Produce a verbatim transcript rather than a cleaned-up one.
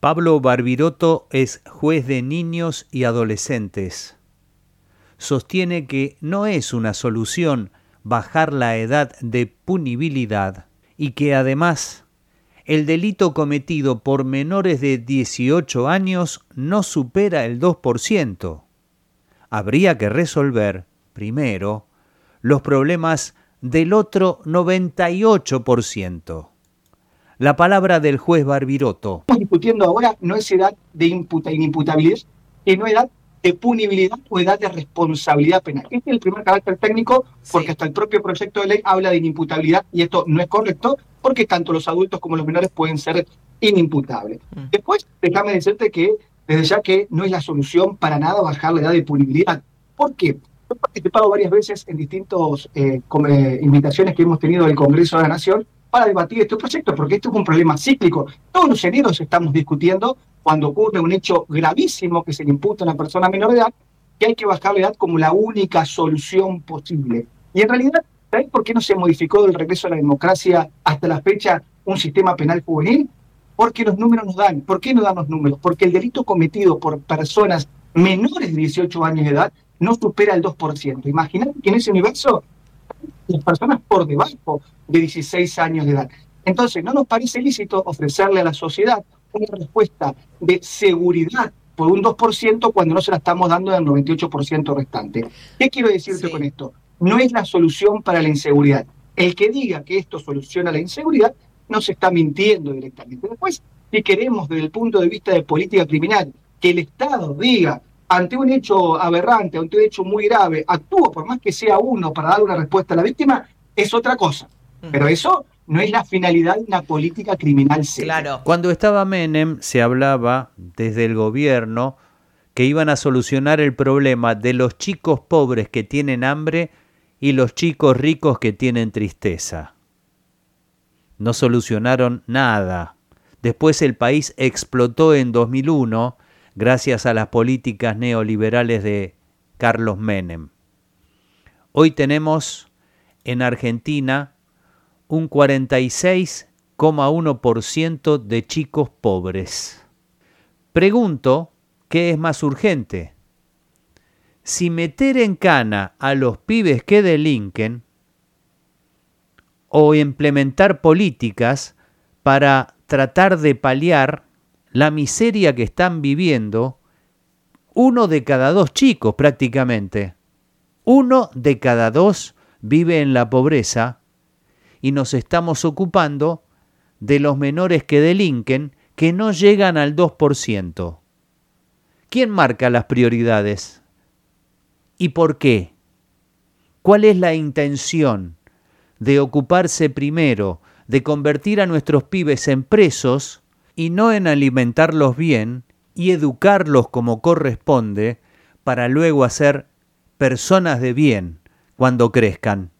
Pablo Barbirotto es juez de niños y adolescentes. Sostiene que no es una solución bajar la edad de punibilidad y que además el delito cometido por menores de dieciocho años no supera el dos por ciento. Habría que resolver, primero, los problemas del otro noventa y ocho por ciento. La palabra del juez Barbirotto. Estamos discutiendo ahora no es edad de imputa, inimputabilidad, sino edad de punibilidad o edad de responsabilidad penal. Este es el primer carácter técnico, porque sí. Hasta el propio proyecto de ley habla de inimputabilidad y esto no es correcto, porque tanto los adultos como los menores pueden ser inimputables. Mm. Después, déjame decirte que desde ya que no es la solución para nada bajar la edad de punibilidad. ¿Por qué? He participado varias veces en distintas eh, eh, invitaciones que hemos tenido del Congreso de la Nación para debatir este proyecto, porque esto es un problema cíclico. Todos los eneros estamos discutiendo cuando ocurre un hecho gravísimo que se le imputa a una persona menor de edad, que hay que bajar la edad como la única solución posible. Y en realidad, ¿sabés por qué no se modificó del regreso a la democracia hasta la fecha un sistema penal juvenil? Porque los números nos dan. ¿Por qué no dan los números? Porque el delito cometido por personas menores de dieciocho años de edad no supera el dos por ciento. Imagínate que en ese universo las personas por debajo de dieciséis años de edad. Entonces, no nos parece lícito ofrecerle a la sociedad una respuesta de seguridad por un dos por ciento cuando no se la estamos dando del noventa y ocho por ciento restante. ¿Qué quiero decirte sí. con esto? No es la solución para la inseguridad. El que diga que esto soluciona la inseguridad no se está mintiendo directamente. Después, si queremos desde el punto de vista de política criminal que el Estado diga ante un hecho aberrante, ante un hecho muy grave, actúa por más que sea uno para dar una respuesta a la víctima, es otra cosa. Pero eso no es la finalidad de una política criminal seria. Claro. Cuando estaba Menem se hablaba desde el gobierno que iban a solucionar el problema de los chicos pobres que tienen hambre y los chicos ricos que tienen tristeza. No solucionaron nada. Después el país explotó en dos mil uno gracias a las políticas neoliberales de Carlos Menem. Hoy tenemos en Argentina un cuarenta y seis coma uno por ciento de chicos pobres. Pregunto, ¿qué es más urgente? Si meter en cana a los pibes que delinquen o implementar políticas para tratar de paliar la miseria que están viviendo uno de cada dos chicos prácticamente. Uno de cada dos vive en la pobreza y nos estamos ocupando de los menores que delinquen que no llegan al dos por ciento. ¿Quién marca las prioridades? ¿Y por qué? ¿Cuál es la intención de ocuparse primero de convertir a nuestros pibes en presos y no en alimentarlos bien y educarlos como corresponde para luego hacer personas de bien cuando crezcan?